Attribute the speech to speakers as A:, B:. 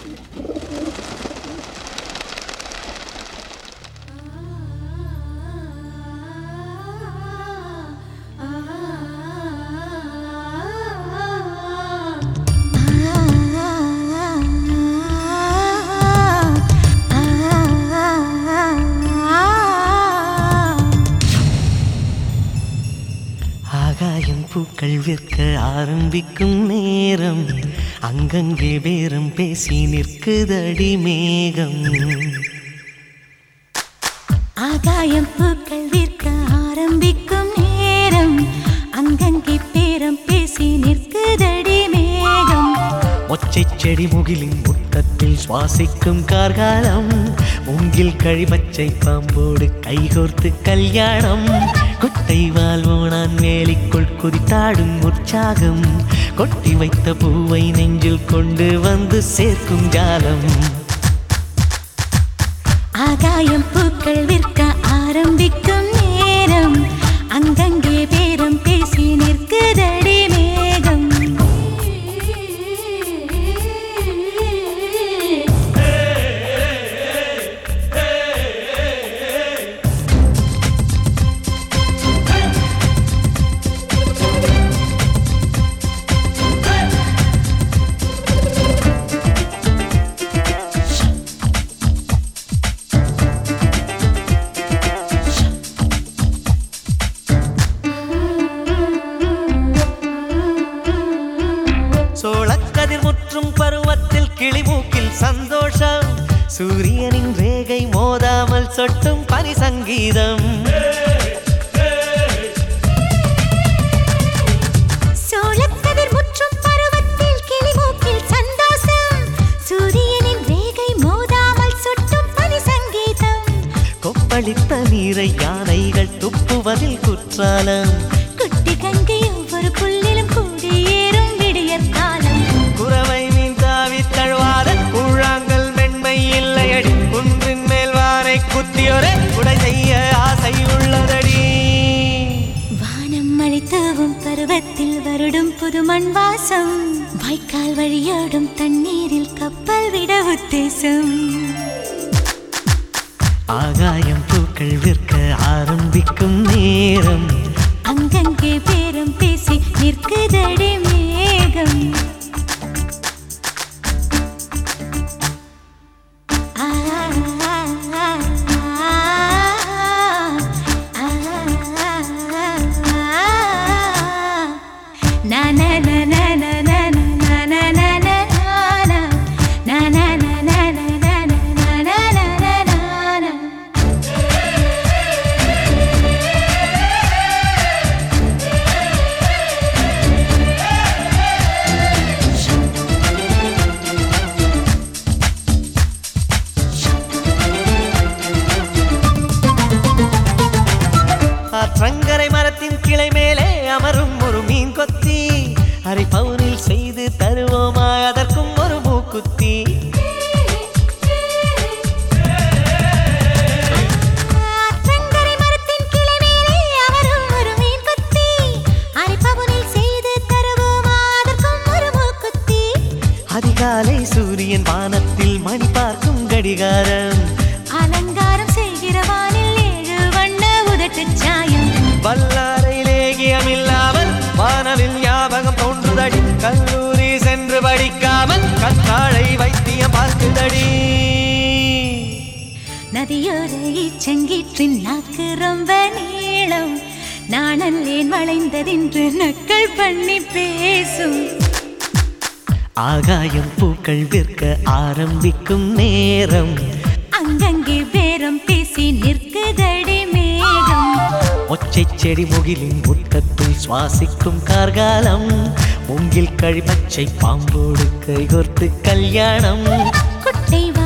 A: ஆகாயம் பூக்கள் விற்க ஆரம்பிக்கும் நேரம் அங்கங்கே பேரம் பேசி நிற்குதடி மேகம்.
B: ஆகாயம் பூக்கள் விற்க ஆரம்பிக்கும் நேரம் அங்கங்கே பேரம் பேசி நிற்குதடி மேகம்.
A: மொச்சை செடி முகிலின் முட்டத்தில் சுவாசிக்கும் கார்காலம் மூங்கில் கழிபச்சை பாம்போடு கைகோர்த்து கல்யாணம். குட்டை வாழ்வோனான் வேலிக்குள் குதித்தாடும் உற்சாகம் கொட்டி வைத்த பூவை நெஞ்சில் கொண்டு வந்து சேர்க்கும் ஜாலம்.
B: ஆகாயம் பூக்கள் விற்க ஆரம்பிக்கும் நேரம் அங்கங்கே பேரம் பேசி நிற்குதடி மேகம்.
A: சோளக்கதிர் முற்றும் பருவத்தில் கிளிமூக்கில் சந்தோஷம் சூரியனின் ரேகை மோதாமல் சொட்டும் பனி சங்கீதம்.
B: சோளக்கதிர் முற்றும் பருவத்தில் கிளிமூக்கில் சந்தோஷம் சூரியனின் ரேகை மோதாமல் சொட்டும் பனி சங்கீதம்.
A: கொப்பளித்த நீரை யானைகள் துப்புவதில் குற்றாலம்
B: குட்டி கங்கை ஒவ்வொரு புல்லிலும் கூடியேறும் விடியற் காலம்.
A: குறவை மீன் தாவி தழுவாத கூழாங்கல் மென்மை இல்லையடி குன்றின் மேல் வாரை குத்தியோரே உடை செய்ய ஆசை உள்ளதடி.
B: வானம் மழை தூவும் பருவத்தில் வருடும் புது மண் வாசம் வாய்க்கால் வழியோடும் தண்ணீரில் கப்பல் விட உத்தேசம்.
A: ஆகாயம் பூக்கள் விற்க ஆரம்பிக்கும் நேரம்
B: அங்கங்கே பேரம் பேசி நிற்குதடி மேகம்.
A: ஆற்றங்கரை மரத்தின் கிளை மேலே அமரும் ஒரு மீன் கொத்தி அரை பவுனில் செய்து தருவோமா அதற்கும் ஒரு மூக்குத்தி.
B: ஆற்றங்கரை மரத்தின் கிளை மேலே அமரும் ஒரு மீன் கொத்தி அரை பவுனில் செய்து தருவோமா அதற்கும் ஒரு மூக்குத்தி.
A: அதிகாலை சூரியன் வானத்தில் மணி பார்க்கும் கடிகாரம்
B: அலங்காரம் செய்கிற வானில் 7 வண்ண உதட்டு சாயம்.
A: வல்லாரை லேகியமில்லாமல் வானவில் ஞாபகம் தோன்றுதடி கல்லூரி சென்று படிக்காமல் கத்தாழை வைத்தியம் பார்க்குதடி.
B: நதியோர ஈச்சங்கீற்றின் நாக்கு ரொம்ப நீளம் நாணல்லேன் வளைந்ததென்று நக்கள் பண்ணி பேசும்.
A: ஆகாயம் பூக்கள் விற்க ஆரம்பிக்கும் நேரம்
B: அங்கங்கே பேரம் பேசி நிற்குதடி மேகம்.
A: மொச்சை செடி முகிலின் முட்டத்தில் சுவாசிக்கும் கார்காலம் மூங்கில் கழிபச்சை பாம்போடு கைகோர்த்து கல்யாணம்.
B: குட்டை